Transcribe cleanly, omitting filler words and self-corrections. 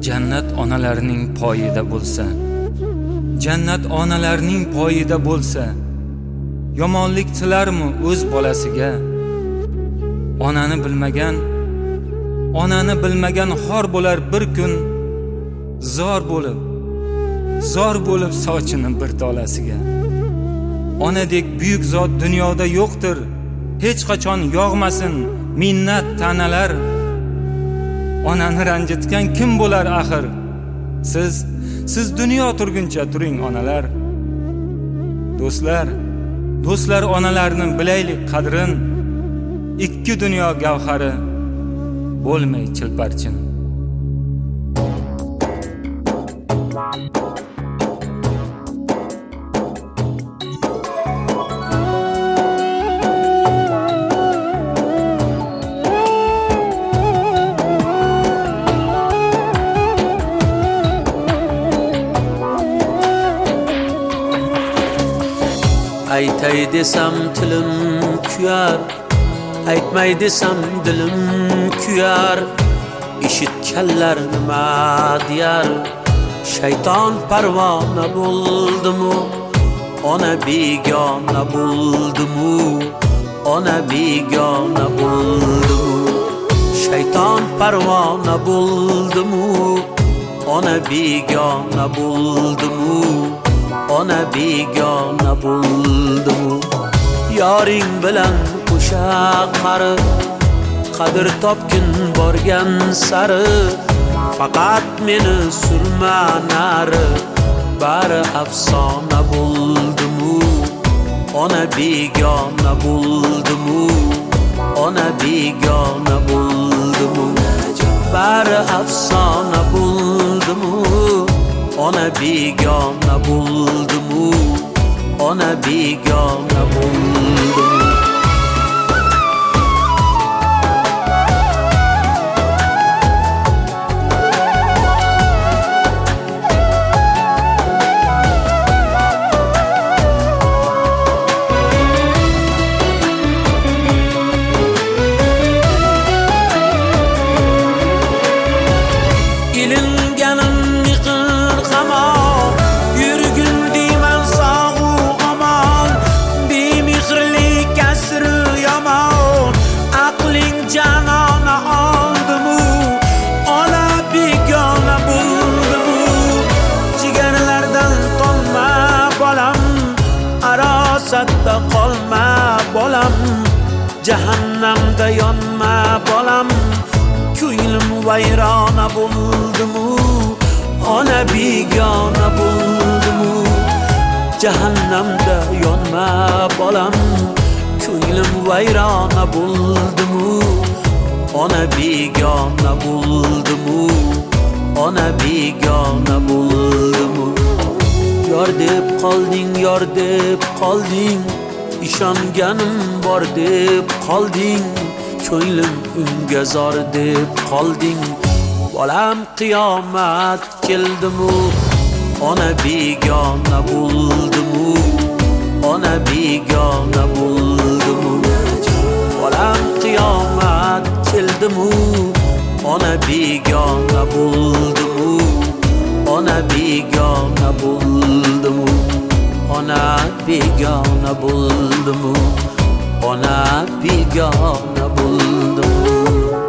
Jannat onalarning poyida bo'lsa, jannat onalarning poyida bo'lsa, yomonlik tilarmi o'z bolasiga? Onani bilmagan xor bo'lar bir kun, zor bo'lib sochini bir tolasiga. Onadek buyuk zot dunyoda yo'qdir, hech qachon yog'masin minnat ta'nalar. Onani ranjitgan kim bo'lar axir? Siz dunyo turguncha turing onalar. Do'stlar onalarni bilaylik qadrin. Ikki dunyo gavhari bo'lmay chilparchin. Aytay desam tilim kuyar, aytmay desam dilim kuyar. Eshitganlar nima deyar? Shayton parvona bo'ldimu, ona begona bo'ldimu, ona begona bo'ldimu. Shayton parvona bo'ldimu, ona begona bo'ldimu, ona begona bo'ldimu. Yoring bilan qo'sha qari, qadr topgin borgan sari. Faqat meni surma nari, bari afsona bo'ldimu, ona begona bo'ldimu, ona begona bo'ldimu. Bari afsona bo'ldimu, ona begona bo'ldimu, ona begona bo'ldimu. Arosatda qolma bolam, jahannamda yonma bolam. Ko'nglim vayrona bo'ldimu, ona begona bo'ldimu. Jahannamda yonma bolam, ko'nglim vayrona bo'ldimu, ona begona bo'ldimu, ona begona bo'ldimu. Yor deb qolding, yor deb qolding, ishonganim bor deb qolding. Ko'nglim unga zor deb qolding. Bolam qiyomat keldimu, ona begona bo'ldimu, ona begona bo'ldimu. Bolam qiyomat keldimu, ona begona bo'ldimu, ona begona bo'ldimu, ona begona bo'ldimu, ona begona bo'ldimu.